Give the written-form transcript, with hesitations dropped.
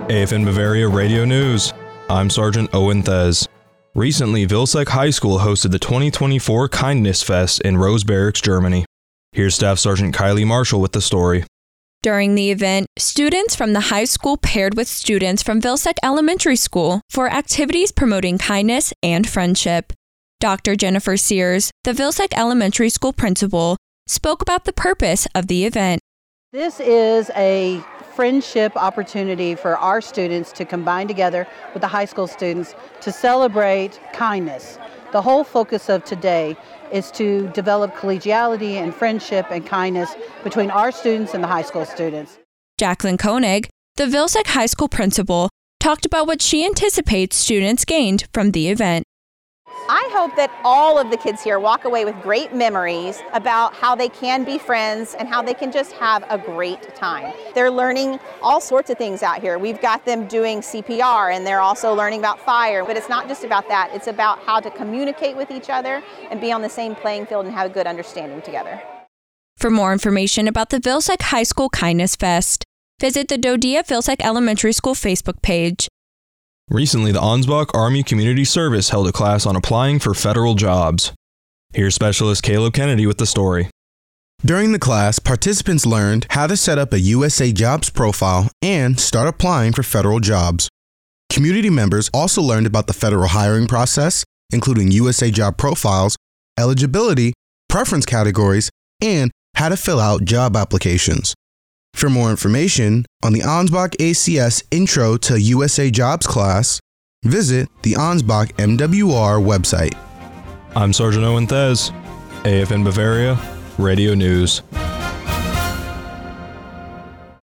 AFN Bavaria Radio News. I'm Sergeant Owen Thez. Recently, Vilseck High School hosted the 2024 Kindness Fest in Rose Barracks, Germany. Here's Staff Sergeant Kylie Marshall with the story. During the event, students from the high school paired with students from Vilseck Elementary School for activities promoting kindness and friendship. Dr. Jennifer Sears, the Vilseck Elementary School principal, spoke about the purpose of the event. This is a friendship opportunity for our students to combine together with the high school students to celebrate kindness. The whole focus of today is to develop collegiality and friendship and kindness between our students and the high school students. Jacqueline Koenig, the Vilseck High School principal, talked about what she anticipates students gained from the event. I hope that all of the kids here walk away with great memories about how they can be friends and how they can just have a great time. They're learning all sorts of things out here. We've got them doing CPR and they're also learning about fire, but it's not just about that. It's about how to communicate with each other and be on the same playing field and have a good understanding together. For more information about the Vilseck High School Kindness Fest, visit the Dodia Vilseck Elementary School Facebook page. Recently, the Ansbach Army Community Service held a class on applying for federal jobs. Here's Specialist Caleb Kennedy with the story. During the class, participants learned how to set up a USA Jobs profile and start applying for federal jobs. Community members also learned about the federal hiring process, including USA Job profiles, eligibility, preference categories, and how to fill out job applications. For more information on the Ansbach ACS Intro to USA Jobs class, visit the Ansbach MWR website. I'm Sergeant Owen Thez, AFN Bavaria Radio News.